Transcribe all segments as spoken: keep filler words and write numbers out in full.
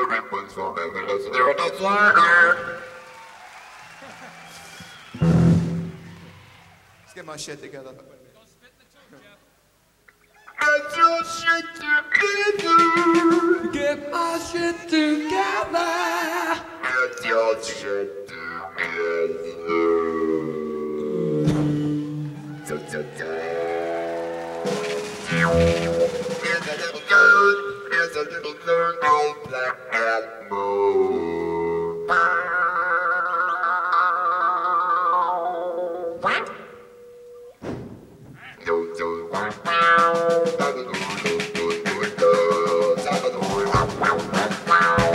Let's get my shit together. Get your shit together. Get my shit together. Get your shit together. Here's a little girl, here's a little girl named Black Cat Moon. What? Do do wow wow. Do do do do do do. Wow wow wow.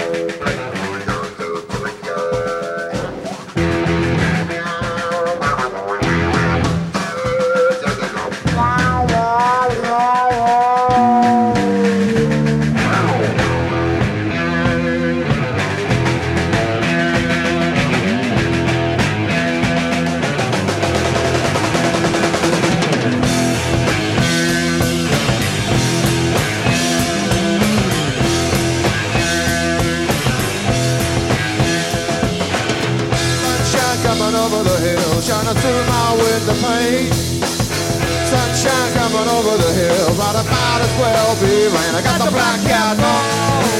Over the hill, shining through my window pane. Sunshine coming over the hill, but it might as well be rain. I got the black cat moon.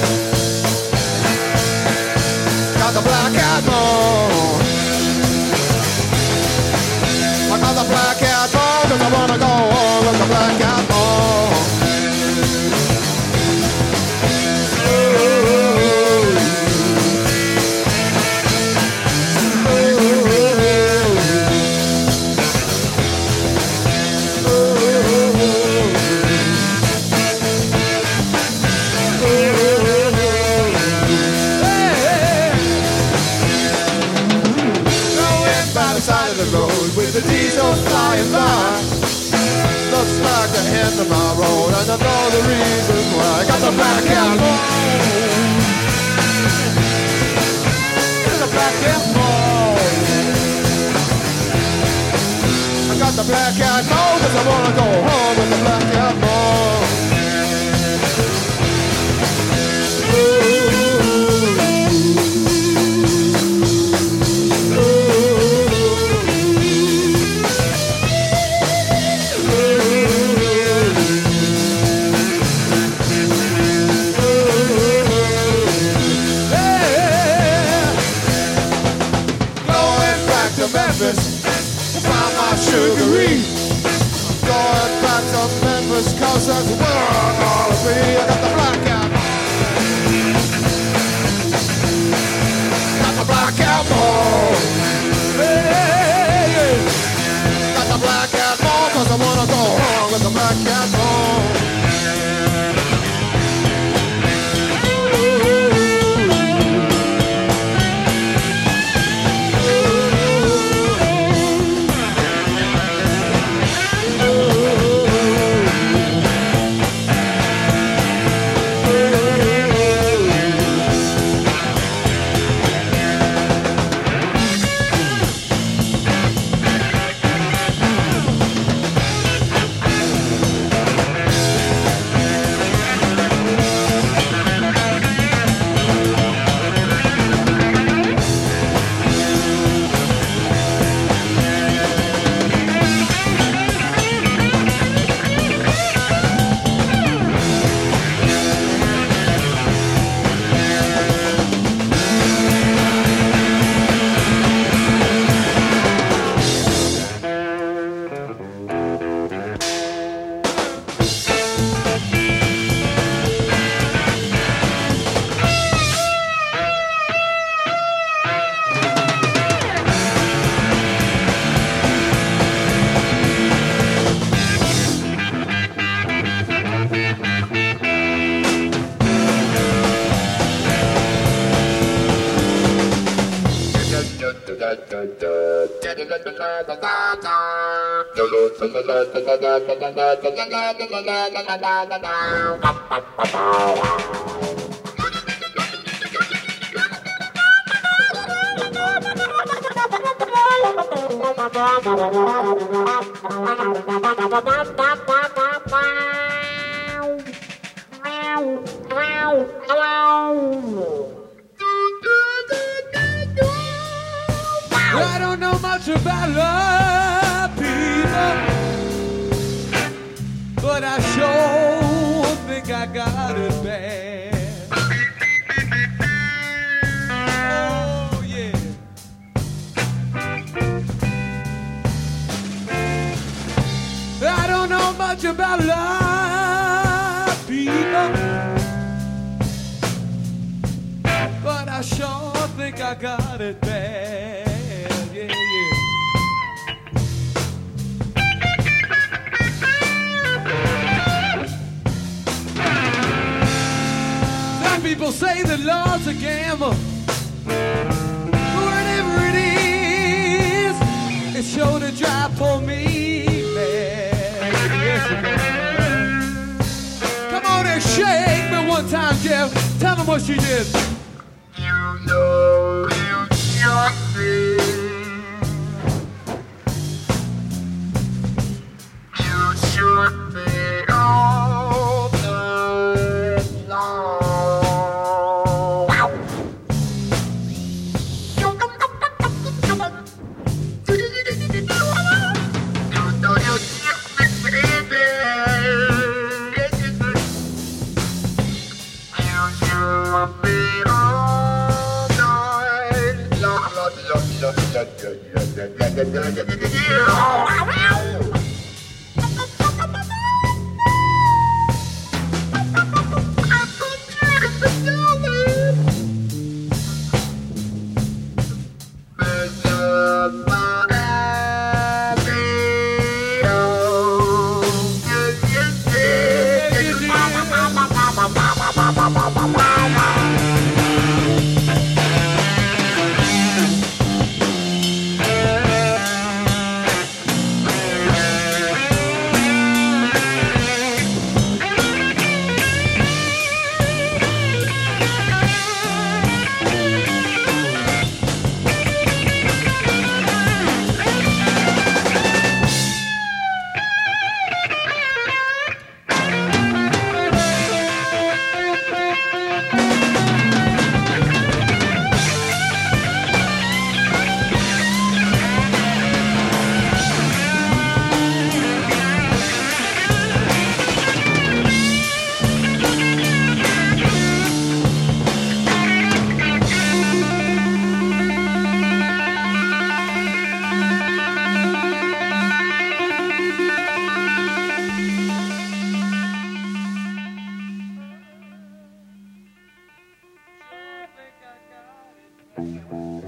Got the black cat moon. I got the black cat moon, 'cause I wanna go home with the black cat moon. With the diesel flying by, looks like the end of my road, and I know the reason why. I got the black cat moon. The black cat moon. I got the black cat moon 'cause I wanna go home with the black cat moon. Sugaree. Going back to Memphis 'cause that's where I gotta be. I got the black cat. Got the black cat moon. Hey, hey. Got the black cat moon 'cause I wanna go home with the black cat moon. Wow. much about love, people, but I sure think I got it bad. Oh, yeah. I don't know much about love, people, but I sure think I got it bad. Yeah, yeah. Some people say that love's a gamble. Whatever it is, it's sure to drive for me mad. Yes, it does. Come on and shake me one time, Jeff. Tell them what she did. You know you got me. You should be all night long. Wow. You know you got me, baby. You should be all night long. Thank you.